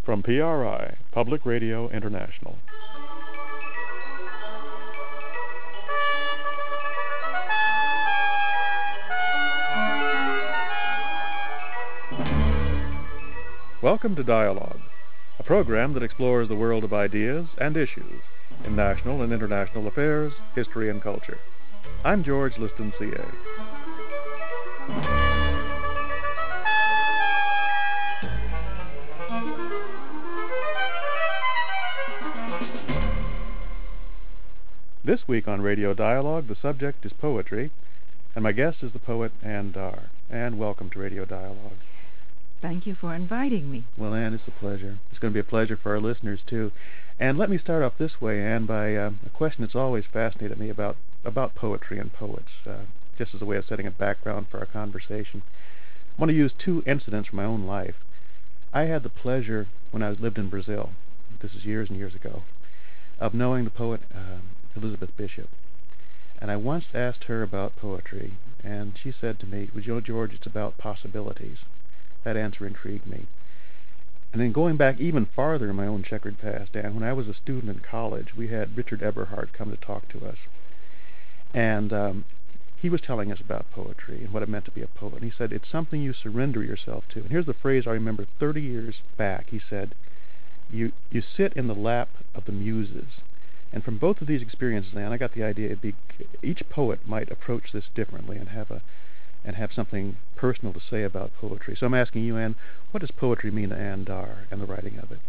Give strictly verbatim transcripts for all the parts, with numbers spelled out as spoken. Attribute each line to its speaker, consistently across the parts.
Speaker 1: From P R I, Public Radio International. Welcome to Dialogue, a program that explores the world of ideas and issues in national and international affairs, history, and culture. I'm George Liston, C A. This week on Radio Dialogue, the subject is poetry, and my guest is the poet Ann Dar. Ann, welcome to Radio Dialogue.
Speaker 2: Thank you for inviting me.
Speaker 1: Well, Ann, it's a pleasure. It's going to be a pleasure for our listeners, too. And let me start off this way, Ann, by uh, a question that's always fascinated me about, about poetry and poets, uh, just as a way of setting a background for our conversation. I want to use two incidents from my own life. I had the pleasure, when I lived in Brazil, this is years and years ago, of knowing the poet uh, Elizabeth Bishop. And I once asked her about poetry, and she said to me, well, you know, George, it's about possibilities. That answer intrigued me. And then going back even farther in my own checkered past, Dan, when I was a student in college, we had Richard Eberhard come to talk to us. And um, he was telling us about poetry and what it meant to be a poet. And he said, it's something you surrender yourself to. And here's the phrase I remember thirty years back. He said, you, you sit in the lap of the muses. And from both of these experiences, Dan, I got the idea it'd be, each poet might approach this differently and have a and have something personal to say about poetry. So I'm asking you, Ann, what does poetry mean to Ann Dar and the writing of it?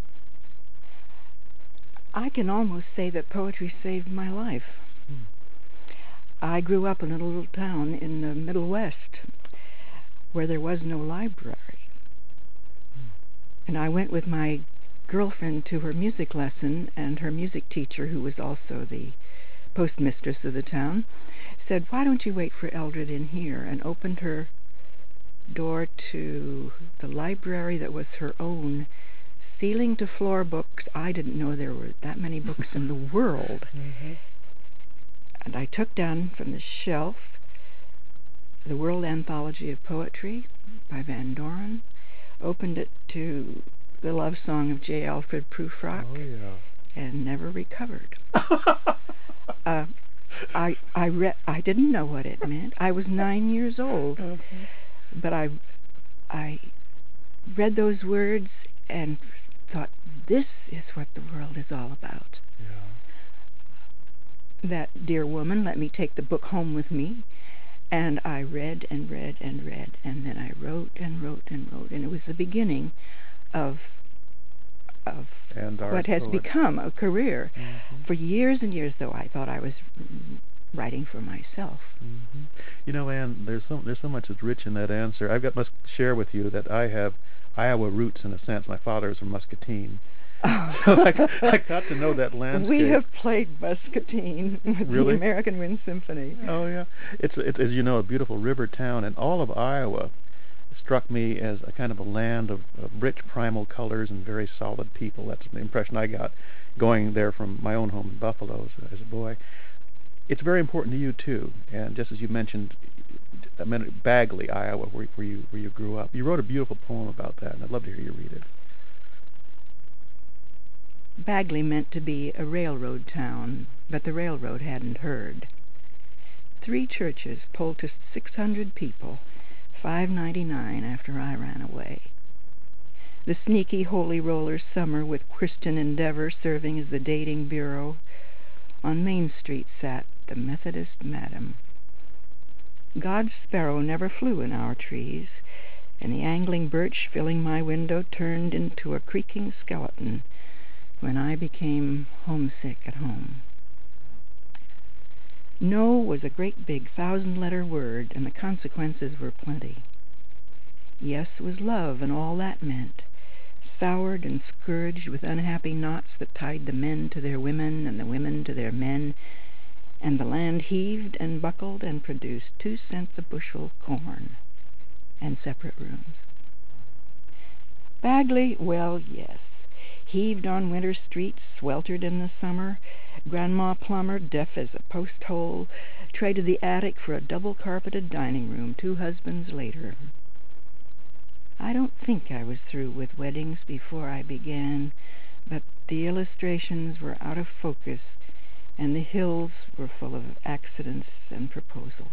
Speaker 2: I can almost say that poetry saved my life. Hmm. I grew up in a little town in the Middle West where there was no library. Hmm. And I went with my girlfriend to her music lesson, and her music teacher, who was also the postmistress of the town, said, why don't you wait for Eldred in here, and opened her door to the library that was her own, ceiling-to-floor books. I didn't know there were that many books in the world. Mm-hmm. And I took down from the shelf the World Anthology of Poetry by Van Doren, opened it to the love song of J. Alfred Prufrock,
Speaker 1: oh, yeah.
Speaker 2: and never recovered. uh, I I read. I didn't know what it meant. I was nine years old, okay. but I I read those words and thought, this is what the world is all about.
Speaker 1: Yeah.
Speaker 2: That dear woman let me take the book home with me, and I read and read and read, and then I wrote and wrote and wrote, and it was the beginning of of what has
Speaker 1: poet.
Speaker 2: become a career. Mm-hmm. For years and years, though, I thought I was writing for myself.
Speaker 1: Mm-hmm. You know, Ann, there's so there's so much that's rich in that answer. I've got must share with you that I have Iowa roots in a sense. My father is from Muscatine. Oh. So I, I got to know that landscape.
Speaker 2: We have played Muscatine with
Speaker 1: really?
Speaker 2: the American Wind Symphony.
Speaker 1: Oh, yeah. It's, it's, as you know, a beautiful river town, and all of Iowa struck me as a kind of a land of, of rich primal colors and very solid people. That's the impression I got going there from my own home in Buffalo as, as a boy. It's very important to you, too, and just as you mentioned, a minute, Bagley, Iowa, where, where you where you grew up. You wrote a beautiful poem about that, and I'd love to hear you read it.
Speaker 2: Bagley meant to be a railroad town, but the railroad hadn't heard. Three churches poulticed six hundred people, five ninety-nine after I ran away. The sneaky Holy Roller summer with Christian Endeavor serving as the dating bureau. On Main Street sat the Methodist madam. God's sparrow never flew in our trees, and the angling birch filling my window turned into a creaking skeleton when I became homesick at home. No was a great big thousand-letter word, and the consequences were plenty. Yes was love, and all that meant, soured and scourged with unhappy knots that tied the men to their women and the women to their men, and the land heaved and buckled and produced two cents a bushel corn and separate rooms. Bagley, well, yes, heaved on winter streets, sweltered in the summer. Grandma Plummer, deaf as a post hole, traded the attic for a double-carpeted dining room two husbands later. I don't think I was through with weddings before I began, but the illustrations were out of focus, and the hills were full of accidents and proposals.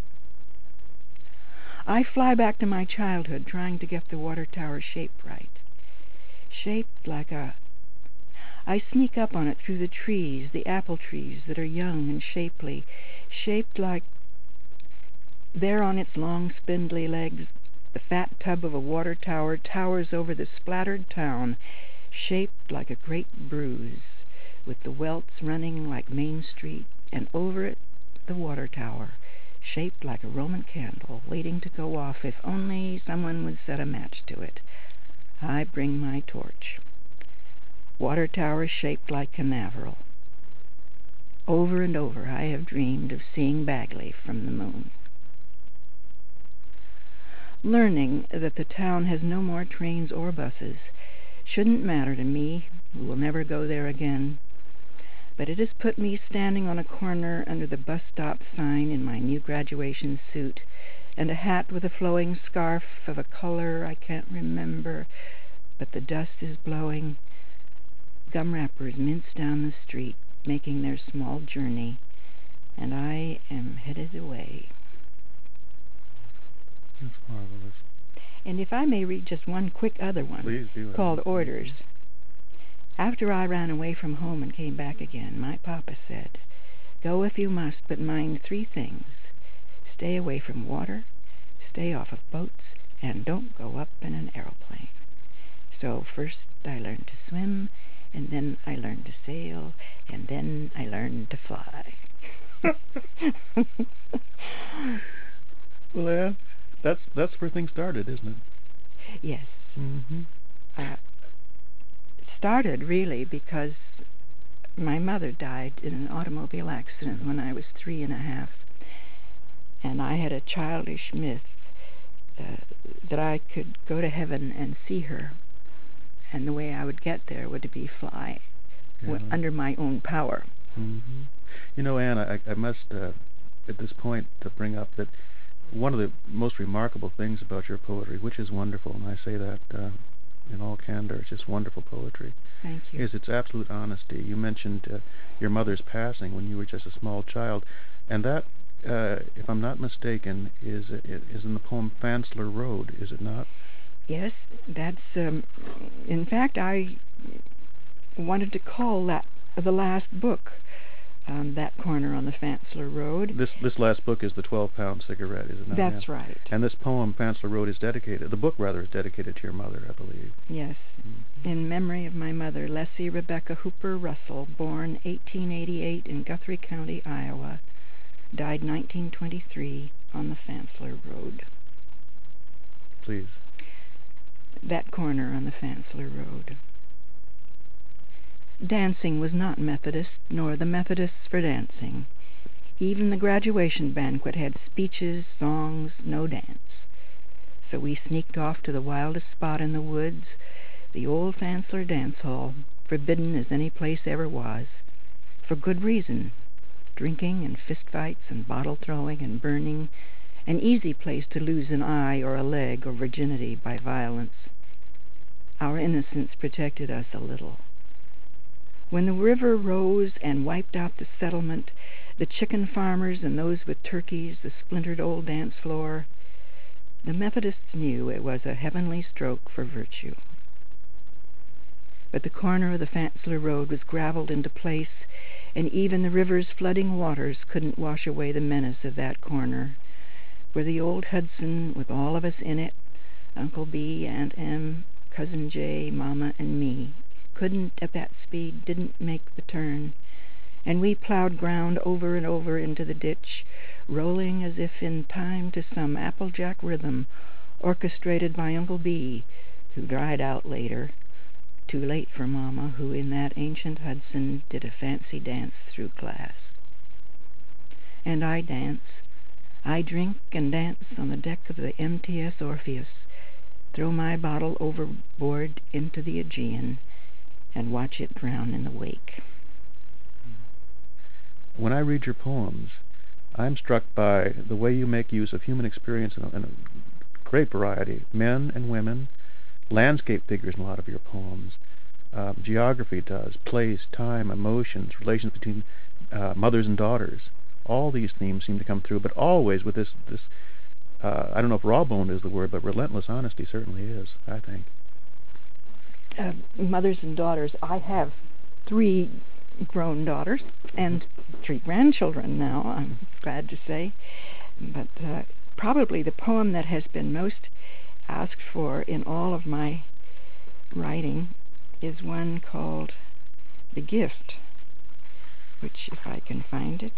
Speaker 2: I fly back to my childhood trying to get the water tower shaped right. Shaped like a... I sneak up on it through the trees, the apple trees that are young and shapely, shaped like... There on its long spindly legs, the fat tub of a water tower towers over the splattered town, shaped like a great bruise, with the welts running like Main Street, and over it the water tower, shaped like a Roman candle, waiting to go off if only someone would set a match to it. I bring my torch. Water tower shaped like Canaveral. Over and over I have dreamed of seeing Bagley from the moon. Learning that the town has no more trains or buses shouldn't matter to me, who will never go there again, but it has put me standing on a corner under the bus stop sign in my new graduation suit and a hat with a flowing scarf of a color I can't remember, but the dust is blowing. Gum wrappers mince down the street, making their small journey, and I am headed away.
Speaker 1: That's marvelous.
Speaker 2: And if I may read just one quick other one,
Speaker 1: Please do.
Speaker 2: called Orders. After I ran away from home and came back again, my papa said, "Go if you must, but mind three things. Stay away from water, stay off of boats, and don't go up in an aeroplane." So first I learned to swim, and then I learned to sail, and then I learned to fly.
Speaker 1: Well, Anne, that's that's where things started, isn't it?
Speaker 2: Yes.
Speaker 1: Mm-hmm.
Speaker 2: Uh, it started really because my mother died in an automobile accident when I was three and a half, and I had a childish myth uh, that I could go to heaven and see her, and the way I would get there would be fly
Speaker 1: Yeah.
Speaker 2: w- under my own power.
Speaker 1: Mm-hmm. You know, Anne, I, I must uh, at this point to bring up that one of the most remarkable things about your poetry, which is wonderful, and I say that uh, in all candor, it's just wonderful poetry,
Speaker 2: Thank you.
Speaker 1: is its absolute honesty. You mentioned uh, your mother's passing when you were just a small child, and that, uh, if I'm not mistaken, is is in the poem Fansler Road, is it not?
Speaker 2: Yes, that's, um, in fact, I wanted to call that the last book, um, that corner on the Fansler Road.
Speaker 1: This this last book is the twelve-pound cigarette, is it not?
Speaker 2: That's
Speaker 1: Anne?
Speaker 2: right.
Speaker 1: And this poem, Fansler Road, is dedicated, the book rather, is dedicated to your mother, I believe.
Speaker 2: Yes,
Speaker 1: Mm-hmm.
Speaker 2: in memory of my mother, Leslie Rebecca Hooper Russell, born eighteen eighty-eight in Guthrie County, Iowa, died nineteen twenty-three on the Fansler Road.
Speaker 1: Please.
Speaker 2: That corner on the Fansler Road. Dancing was not Methodist, nor the Methodists for dancing. Even the graduation banquet had speeches, songs, no dance. So we sneaked off to the wildest spot in the woods, the old Fansler Dance Hall, forbidden as any place ever was, for good reason. Drinking and fistfights and bottle throwing and burning, an easy place to lose an eye or a leg or virginity by violence. Our innocence protected us a little. When the river rose and wiped out the settlement, the chicken farmers and those with turkeys, the splintered old dance floor, the Methodists knew it was a heavenly stroke for virtue. But the corner of the Fansler Road was gravelled into place, and even the river's flooding waters couldn't wash away the menace of that corner, where the old Hudson, with all of us in it, Uncle B, Aunt M, Cousin J, Mama, and me, couldn't, at that speed, didn't make the turn, and we plowed ground over and over into the ditch, rolling as if in time to some Applejack rhythm orchestrated by Uncle B, who dried out later, too late for Mama, who in that ancient Hudson did a fancy dance through class. And I dance. I drink and dance on the deck of the M T S Orpheus, throw my bottle overboard into the Aegean, and watch it drown in the wake.
Speaker 1: When I read your poems, I'm struck by the way you make use of human experience in a, in a great variety, men and women, landscape figures in a lot of your poems. Um, geography does, place, time, emotions, relations between uh, mothers and daughters. All these themes seem to come through, but always with this, this uh, I don't know if raw-boned is the word, but relentless honesty certainly is, I think.
Speaker 2: Uh, mothers and daughters. I have three grown daughters and three grandchildren now, I'm glad to say. But uh, probably the poem that has been most asked for in all of my writing is one called The Gift, which, if I can find it.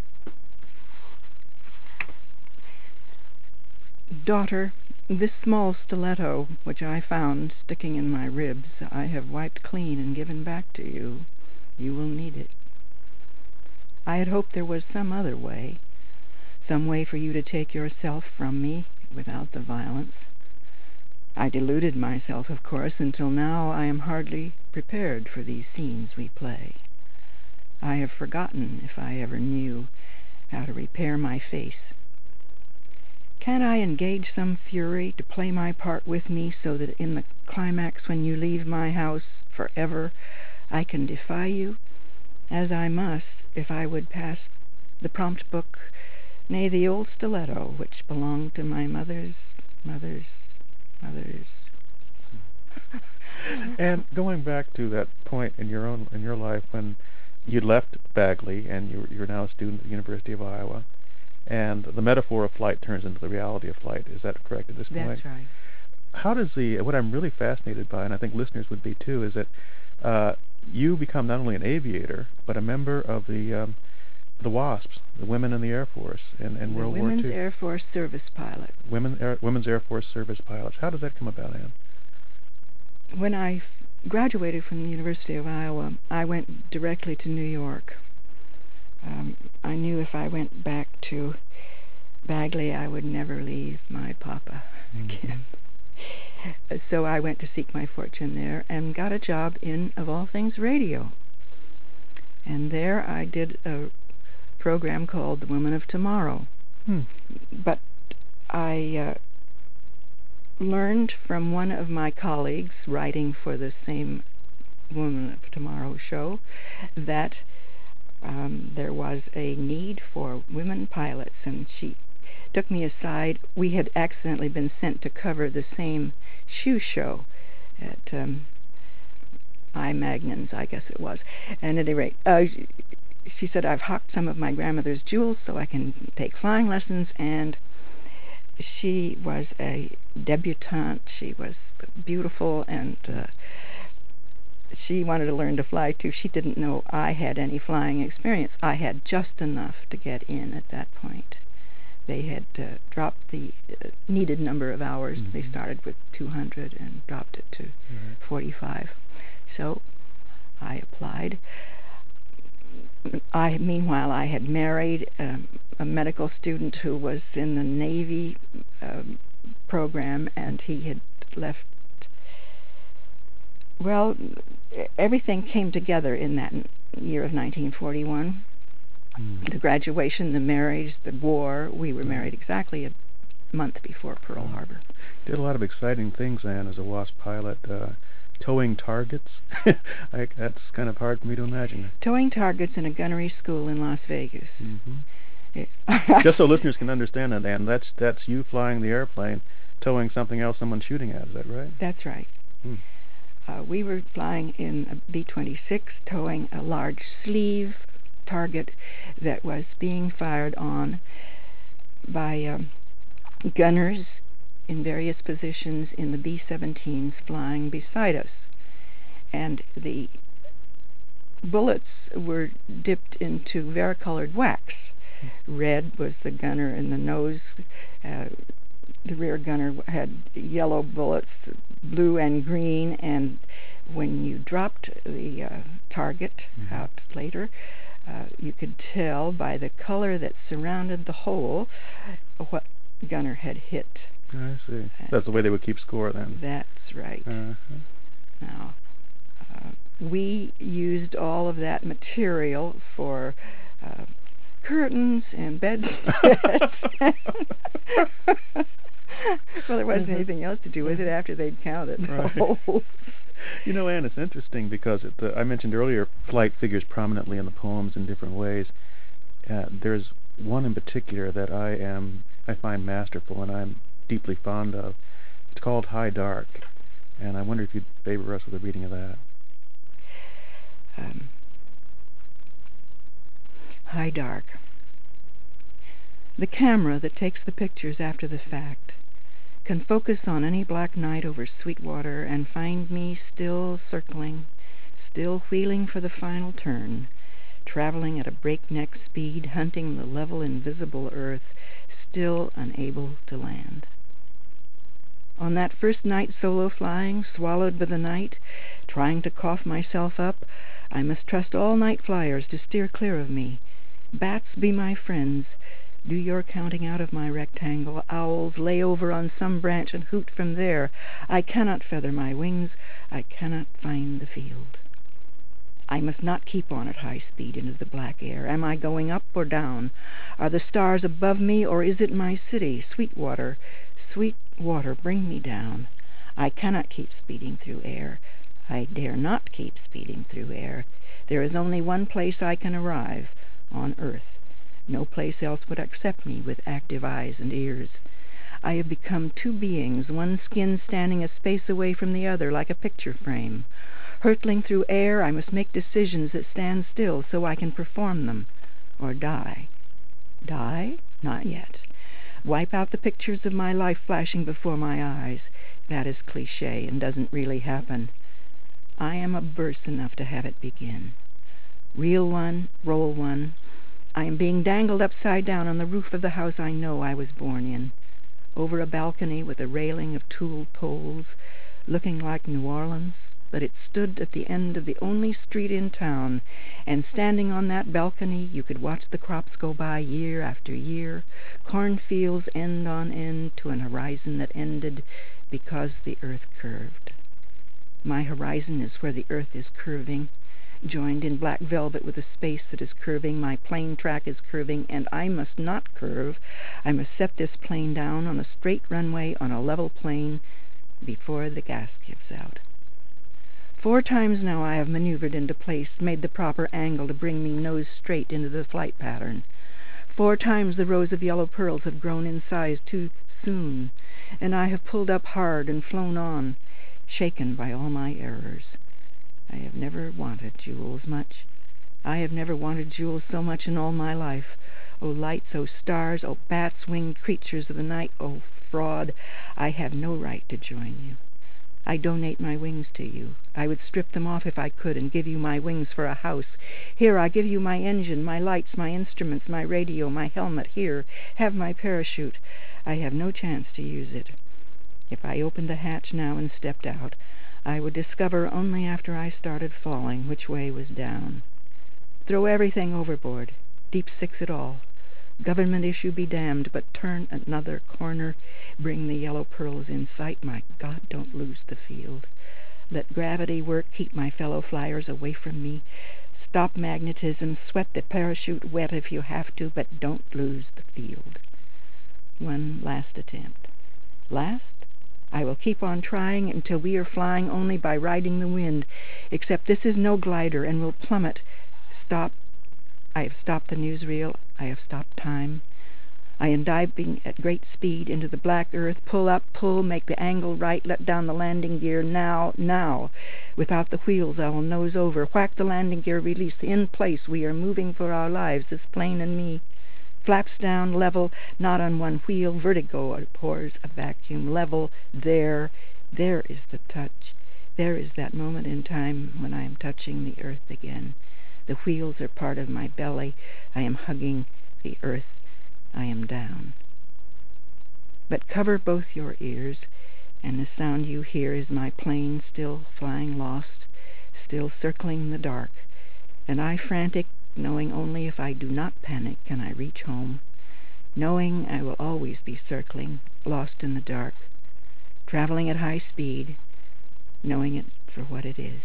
Speaker 2: Daughter, this small stiletto which I found sticking in my ribs, I have wiped clean and given back to you. You will need it. I had hoped there was some other way, some way for you to take yourself from me without the violence. I deluded myself, of course, until now I am hardly prepared for these scenes we play. I have forgotten if I ever knew how to repair my face. Can I engage some fury to play my part with me so that in the climax when you leave my house forever, I can defy you, as I must if I would pass the prompt book, nay, the old stiletto which belonged to my mother's, mother's, mother's.
Speaker 1: And going back to that point in your own in your life when you left Bagley and you you're now a student at the University of Iowa, and the metaphor of flight turns into the reality of flight. Is that correct at this point?
Speaker 2: That's right.
Speaker 1: How does the what I'm really fascinated by, and I think listeners would be too, is that uh, you become not only an aviator but a member of the um, the WASPs, the Women in the Air Force, in, in
Speaker 2: the
Speaker 1: World War Two.
Speaker 2: Women's Air Force Service Pilot.
Speaker 1: Women Air, Women's Air Force Service Pilots. How does that come about, Anne?
Speaker 2: When I graduated from the University of Iowa, I went directly to New York. Um, I knew if I went back to Bagley, I would never leave my papa again. Mm-hmm. So I went to seek my fortune there and got a job in, of all things, radio. And there I did a program called The Women of Tomorrow. Hmm. But I uh, learned from one of my colleagues writing for the same Women of Tomorrow show that um, there was a need for women pilots, and she took me aside. We had accidentally been sent to cover the same shoe show at um, I. Magnan's, I guess it was. And at any rate, uh, she said, I've hocked some of my grandmother's jewels so I can take flying lessons, and she was a debutante. She was beautiful, and uh, she wanted to learn to fly, too. She didn't know I had any flying experience. I had just enough to get in at that point. They had uh, dropped the uh, needed number of hours. Mm-hmm. They started with two hundred and dropped it to mm-hmm. forty-five. So I applied. I, meanwhile, I had married um, a medical student who was in the Navy um, program, and he had left. Well, everything came together in that year of nineteen forty-one. Mm. The graduation, the marriage, the war. We were married exactly a month before Pearl Harbor.
Speaker 1: Did a lot of exciting things, Anne, as a WASP pilot. Uh, towing targets. I, that's kind of hard for me to imagine.
Speaker 2: Towing targets in a gunnery school in Las Vegas.
Speaker 1: Mm-hmm. It Just so listeners can understand that, Anne, that's that's you flying the airplane, towing something else someone's shooting at. Is that right?
Speaker 2: That's right. Hmm. Uh, we were flying in a B twenty-six, towing a large sleeve target that was being fired on by um, gunners in various positions in the B seventeens flying beside us. And the bullets were dipped into varicolored wax. Red was the gunner in the nose. Uh, the rear gunner had yellow bullets, blue and green, and when you dropped the uh, target mm-hmm. out later, uh, you could tell by the color that surrounded the hole what gunner had hit.
Speaker 1: I see. That's the way they would keep score then.
Speaker 2: That's right.
Speaker 1: Uh-huh.
Speaker 2: Now, uh, we used all of that material for uh, curtains and bedspreads. Well, there wasn't anything else to do with it after they'd counted the
Speaker 1: Right.
Speaker 2: holes.
Speaker 1: You know, Anne, it's interesting because it, the, I mentioned earlier flight figures prominently in the poems in different ways. Uh, there's one in particular that I am I find masterful and I'm deeply fond of. It's called High Dark, and I wonder if you'd favor us with a reading of that.
Speaker 2: Um, High Dark. The camera that takes the pictures after the fact can focus on any black night over Sweetwater and find me still circling, still wheeling for the final turn, traveling at a breakneck speed, hunting the level invisible earth, still unable to land. On that first night solo flying, swallowed by the night, trying to cough myself up, I must trust all night flyers to steer clear of me. Bats, be my friends. Do your counting out of my rectangle. Owls, lay over on some branch and hoot from there. I cannot feather my wings. I cannot find the field. I must not keep on at high speed into the black air. Am I going up or down? Are the stars above me, or is it my city, Sweetwater? Sweetwater, bring me down. I cannot keep speeding through air. I dare not keep speeding through air. There is only one place I can arrive, on earth. No place else would accept me with active eyes and ears. I have become two beings, one skin standing a space away from the other like a picture frame. Hurtling through air, I must make decisions that stand still so I can perform them, or die. Die? Not yet. Wipe out the pictures of my life flashing before my eyes. That is cliché and doesn't really happen. I am a burst enough to have it begin. Reel one, roll one. I am being dangled upside down on the roof of the house I know I was born in, over a balcony with a railing of tooled poles, looking like New Orleans, but it stood at the end of the only street in town, and standing on that balcony you could watch the crops go by year after year, cornfields end on end to an horizon that ended because the earth curved. My horizon is where the earth is curving, joined in black velvet with a space that is curving. My plane track is curving, and I must not curve. I must set this plane down on a straight runway on a level plane before the gas gives out. Four times now I have maneuvered into place, made the proper angle to bring me nose straight into the flight pattern. Four times the rows of yellow pearls have grown in size too soon, and I have pulled up hard and flown on, shaken by all my errors. I have never wanted jewels much. I have never wanted jewels so much in all my life. O lights, O stars, O bats, winged creatures of the night, O fraud, I have no right to join you. I donate my wings to you. I would strip them off if I could and give you my wings for a house. Here, I give you my engine, my lights, my instruments, my radio, my helmet. Here, have my parachute. I have no chance to use it. If I opened the hatch now and stepped out, I would discover only after I started falling which way was down. Throw everything overboard, deep six it all. Government issue be damned, but turn another corner, bring the yellow pearls in sight. My God, don't lose the field. Let gravity work, keep my fellow flyers away from me. Stop magnetism, sweat the parachute wet if you have to, but don't lose the field. One last attempt. Last? I will keep on trying until we are flying only by riding the wind, except this is no glider and will plummet. Stop. I have stopped the newsreel. I have stopped time. I am diving at great speed into the black earth. Pull up, pull, make the angle right, let down the landing gear now, now. Without the wheels, I will nose over. Whack the landing gear, release. In place, we are moving for our lives, this plane and me. Flaps down, level, not on one wheel. Vertigo pours a vacuum. Level, there. There is the touch. There is that moment in time when I am touching the earth again. The wheels are part of my belly. I am hugging the earth. I am down. But cover both your ears, and the sound you hear is my plane still flying lost, still circling the dark, and I frantic, knowing only if I do not panic can I reach home, knowing I will always be circling, lost in the dark, traveling at high speed, knowing it for what it is.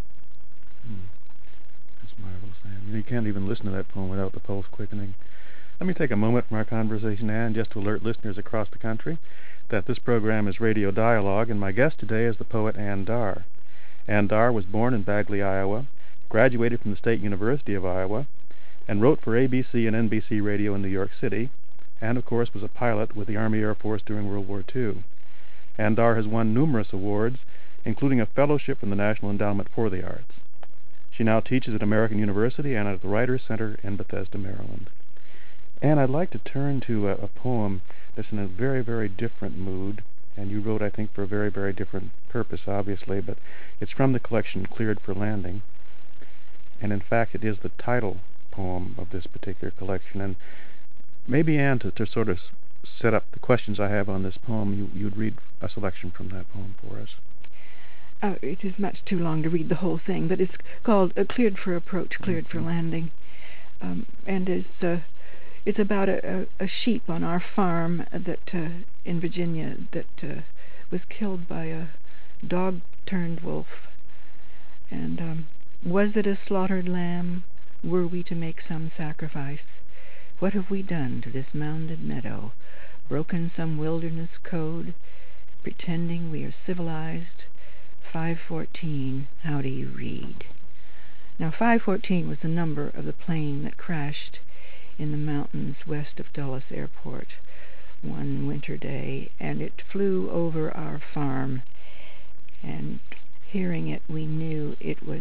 Speaker 1: Hmm. That's marvelous, Anne. You can't even listen to that poem without the pulse quickening. Let me take a moment from our conversation, Ann, just to alert listeners across the country that this program is Radio Dialogue, and my guest today is the poet Ann Dar. Ann Dar was born in Bagley, Iowa, graduated from the State University of Iowa, and wrote for A B C and N B C Radio in New York City, and of course was a pilot with the Army Air Force during World War Two. Ann Dar has won numerous awards, including a fellowship from the National Endowment for the Arts. She now teaches at American University and at the Writers Center in Bethesda, Maryland. And I'd like to turn to a, a poem that's in a very, very different mood, and you wrote, I think, for a very, very different purpose, obviously, but it's from the collection Cleared for Landing, and in fact it is the title poem of this particular collection. And maybe, Ann, to, to sort of set up the questions I have on this poem, you, you'd read a selection from that poem for us.
Speaker 2: Uh, it is much too long to read the whole thing, but it's called uh, Cleared for Approach, Cleared mm-hmm. for Landing, um, and is uh, it's about a, a, a sheep on our farm that uh, in Virginia that uh, was killed by a dog-turned wolf. And um, was it a slaughtered lamb? Were we to make some sacrifice? What have we done to this mounded meadow? Broken some wilderness code, pretending we are civilized? five fourteen, how do you read? Now, five fourteen was the number of the plane that crashed in the mountains west of Dulles Airport one winter day, and it flew over our farm, and hearing it, we knew it was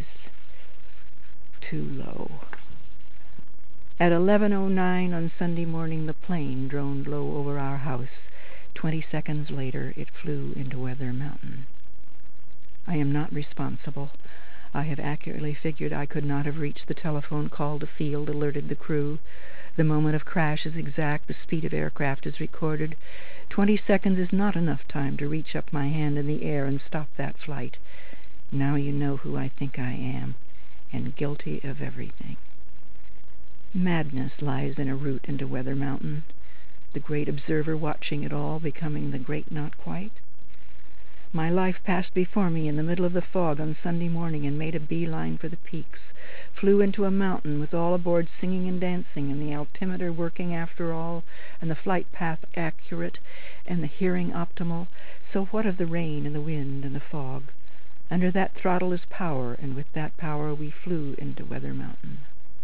Speaker 2: too low. At eleven oh nine on Sunday morning, the plane droned low over our house. Twenty seconds later, it flew into Weather Mountain. I am not responsible. I have accurately figured I could not have reached the telephone call to field alerted the crew. The moment of crash is exact. The speed of aircraft is recorded. Twenty seconds is not enough time to reach up my hand in the air and stop that flight. Now you know who I think I am, and guilty of everything. Madness lies in a route into Weather Mountain, the great observer watching it all, becoming the great not quite. My life passed before me in the middle of the fog on Sunday morning and made a beeline for the peaks, flew into a mountain with all aboard singing and dancing and the altimeter working after all, and the flight path accurate and the hearing optimal. So what of the rain and the wind and the fog? Under that throttle is power, and with that power we flew into Weather Mountain.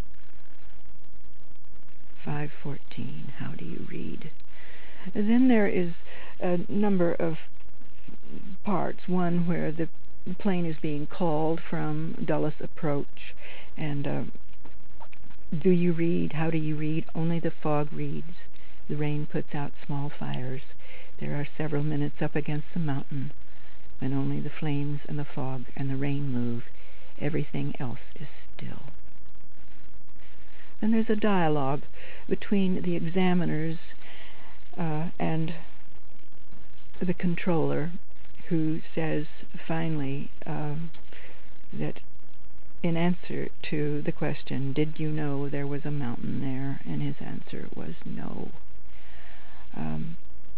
Speaker 2: five fourteen, how do you read? Then there is a number of parts, one where the plane is being called from Dulles Approach, and uh, do you read, how do you read? Only the fog reads. The rain puts out small fires. There are several minutes up against the mountain when only the flames and the fog and the rain move. Everything else is still. Then there's a dialogue between the examiners uh, and the controller, who says finally um, that in answer to the question, did you know there was a mountain there? And his answer was no. Um,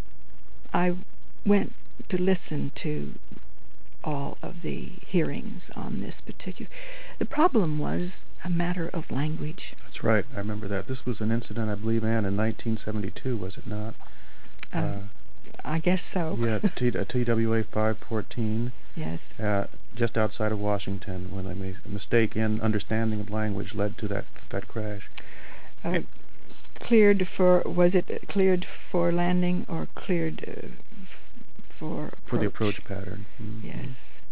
Speaker 2: I went to listen to all of the hearings on this particular... The problem was a matter of language.
Speaker 1: That's right, I remember that. This was an incident, I believe, Ann, in nineteen seventy-two, was it not?
Speaker 2: Uh, uh, I guess so.
Speaker 1: Yeah, T- T W A five fourteen.
Speaker 2: Yes.
Speaker 1: Uh, just outside of Washington, when a, a mistake in understanding of language led to that that crash.
Speaker 2: Uh, it, cleared for, was it cleared for landing or cleared uh, for approach?
Speaker 1: For the approach pattern. Mm-hmm.
Speaker 2: Yes.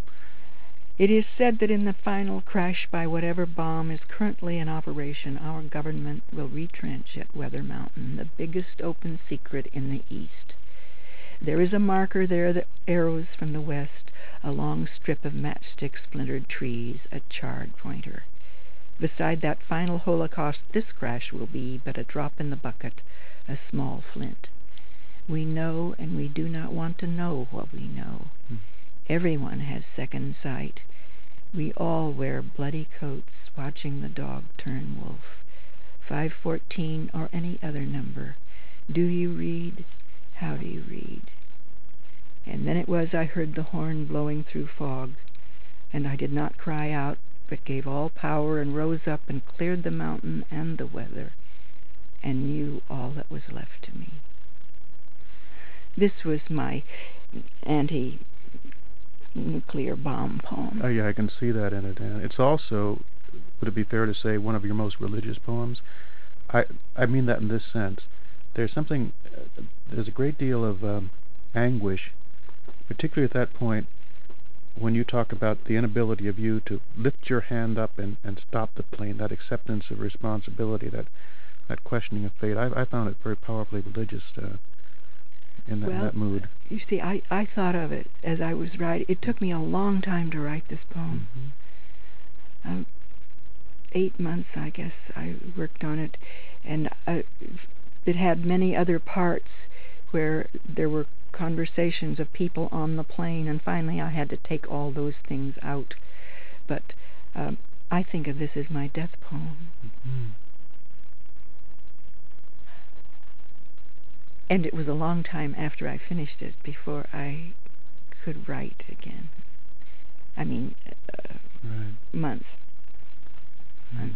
Speaker 2: It is said that in the final crash by whatever bomb is currently in operation, our government will retrench at Weather Mountain, the biggest open secret in the East. There is a marker there that arrows from the west, a long strip of matchstick splintered trees, a charred pointer. Beside that final holocaust, this crash will be but a drop in the bucket, a small flint. We know, and we do not want to know what we know. Hmm. Everyone has second sight. We all wear bloody coats, watching the dog turn wolf. five fourteen or any other number. Do you read? How do you read? And then it was I heard the horn blowing through fog, and I did not cry out, but gave all power and rose up and cleared the mountain and the weather. and knew all that was left to me. This was my anti-nuclear bomb poem.
Speaker 1: Oh, yeah, I can see that in it, Anne. It's also, would it be fair to say, one of your most religious poems? I I mean that in this sense. There's something, uh, there's a great deal of um, anguish, particularly at that point when you talk about the inability of you to lift your hand up and, and stop the plane, that acceptance of responsibility, that, that questioning of fate. I, I found it very powerfully religious uh, in, that,
Speaker 2: well,
Speaker 1: in that mood.
Speaker 2: You see, I, I thought of it as I was writing. It took me a long time to write this poem. Mm-hmm. Um, eight months, I guess, I worked on it, and I, it had many other parts where there were conversations of people on the plane, and finally I had to take all those things out. But um, I think of this as my death poem. Mm-hmm. And it was a long time after I finished it before I could write again. I mean, uh, right. months. Months.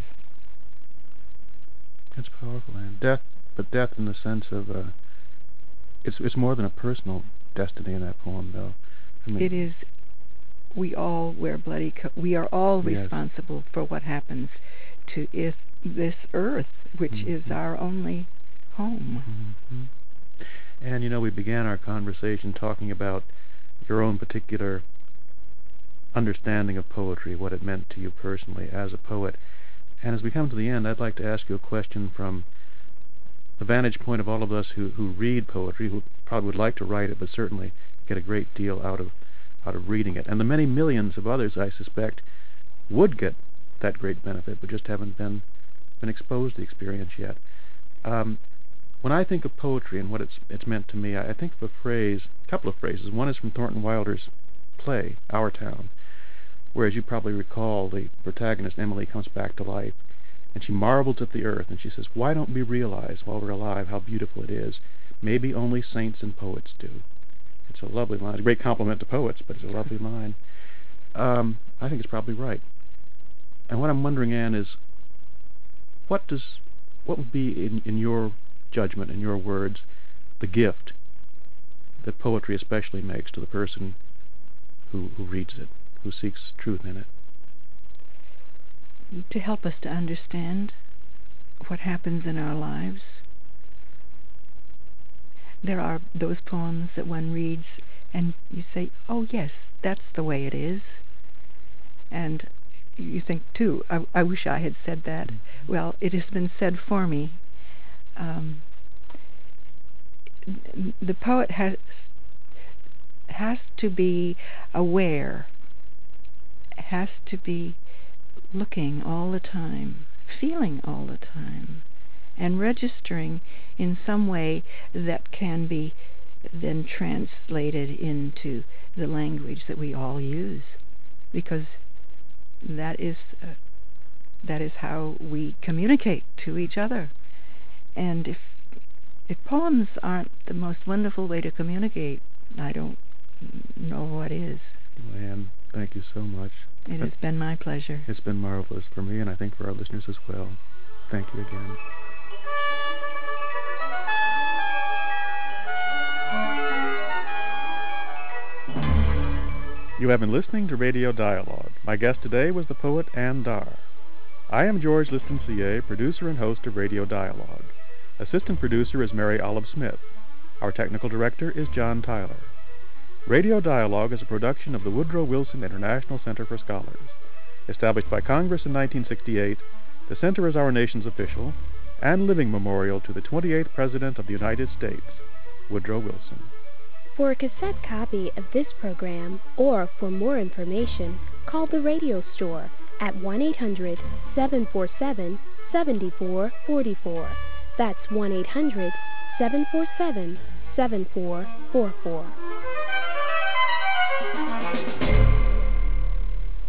Speaker 1: That's powerful, and death, but death in the sense of uh, it's it's more than a personal destiny in that poem, though. I mean,
Speaker 2: it is. We all wear bloody. Co- we are all
Speaker 1: yes.
Speaker 2: responsible for what happens to if this earth, which mm-hmm. is our only home.
Speaker 1: Mm-hmm. And you know, we began our conversation talking about your own particular understanding of poetry, what it meant to you personally as a poet. And as we come to the end, I'd like to ask you a question from the vantage point of all of us who, who read poetry, who probably would like to write it, but certainly get a great deal out of out of reading it. And the many millions of others, I suspect, would get that great benefit, but just haven't been been exposed to the experience yet. Um, when I think of poetry and what it's it's meant to me, I, I think of a phrase, a couple of phrases. One is from Thornton Wilder's play, Our Town, where, as you probably recall, the protagonist, Emily, comes back to life, and she marvels at the earth, and she says, why don't we realize while we're alive how beautiful it is? Maybe only saints and poets do. It's a lovely line. It's a great compliment to poets, but it's a lovely line. Um, I think it's probably right. And what I'm wondering, Anne, is what does, what would be, in, in your judgment, in your words, the gift that poetry especially makes to the person who, who reads it, who seeks truth in it?
Speaker 2: To help us to understand what happens in our lives. There are those poems that one reads and you say, oh yes, that's the way it is. And you think, too, I, I wish I had said that. Mm-hmm. Well, it has been said for me. Um, the poet has has to be aware, has to be looking all the time, feeling all the time, and registering in some way that can be then translated into the language that we all use, because that is uh, that is how we communicate to each other. And if if poems aren't the most wonderful way to communicate, I don't know what is.
Speaker 1: Anne, thank you so much.
Speaker 2: It has been my pleasure.
Speaker 1: It's been marvelous for me, and I think for our listeners as well. Thank you again. You have been listening to Radio Dialogue. My guest today was the poet Anne Dar. I am George Listencier, producer and host of Radio Dialogue. Assistant producer is Mary Olive Smith. Our technical director is John Tyler. Radio Dialogue is a production of the Woodrow Wilson International Center for Scholars. Established by Congress in nineteen sixty-eight, the center is our nation's official and living memorial to the twenty-eighth President of the United States, Woodrow Wilson.
Speaker 3: For a cassette copy of this program, or for more information, call the radio store at one eight hundred, seven four seven, seven four four four. That's one eight hundred, seven four seven, seven four four four.